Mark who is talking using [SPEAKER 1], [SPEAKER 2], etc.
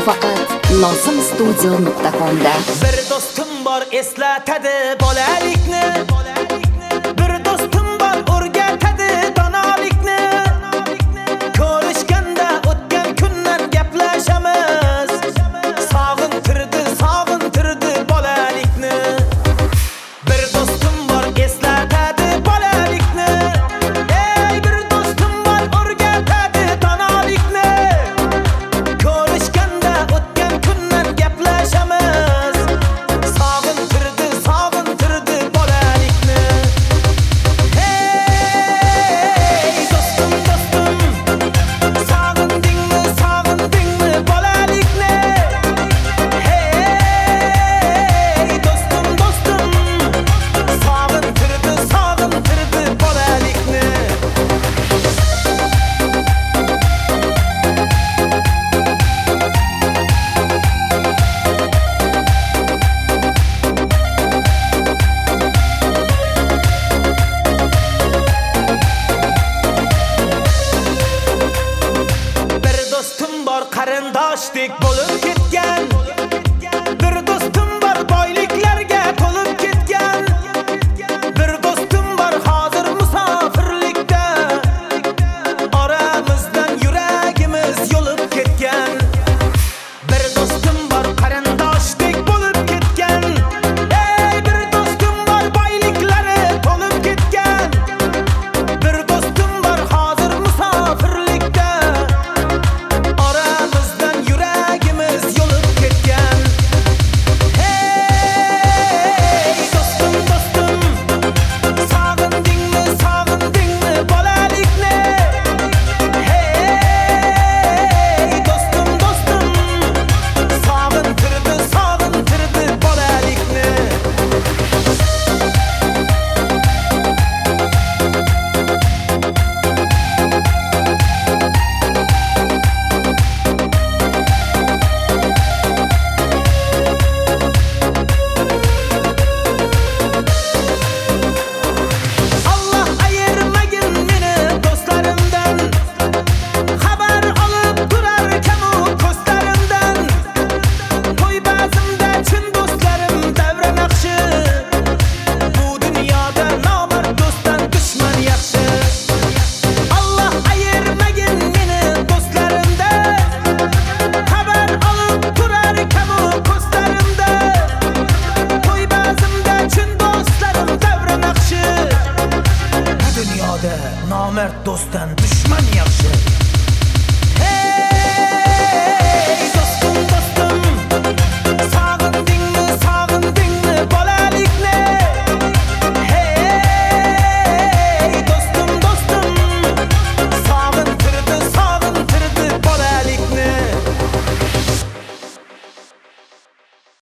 [SPEAKER 1] faqat nosimstudio.com'da.
[SPEAKER 2] Bir do'stim bor eslatadi bolalikni. Bir do'stim bor o'rgatadi donolikni. Ko'rishganda o'tgan kundan gaplashamiz. Sog'intirdi bolalikni. Bir do'stim bor eslatadi bolalikni. Ey bir do'stim bor o'rgatadi donolikni. Ko'rishganda o'tgan kundan gaplashamiz. Sog'intirdi bolalikni. Hey do'stim, sog'indingmi bolalikni? Hey do'stim, sog'intirdi bolalikni. Bir do'stim bor qarindoshdek bo'lib ketgan. Bir do'stim bor boyliklarga to'lib ketgan. Bir do'stim bor hozir musofirlikda. Oramizdan yuragimiz yo'lib ketgan. Bir do'stim bor qarindoshdek bo'lib ketgan. Ey bir do'stim bor boyliklari to'lib ketgan. Bir do'stim bor hozir musofirlikda. Oramizdan yuragimiz yo'lib ketgan. Hey do'stim, sog'indingmi bolalikni? Hey do'stim, sog'intirdi bolalikni. Allah ayırmagin meni do'stlarimdan. Xabar olib turarkan u ko'zlarimdan. To'y ba'zimda chin do'stlarim davra naqshi. Bu dunyoda nomard do'stdan dushman yaxshi. Allah ayirmagin meni do'stlarimdan. Xabar olib turarkan u ko'zlarimdan. To'y ba'zimda chin do'stlarim davra naqshi. Bu dunyoda nomard do'stdan dushman yaxshi.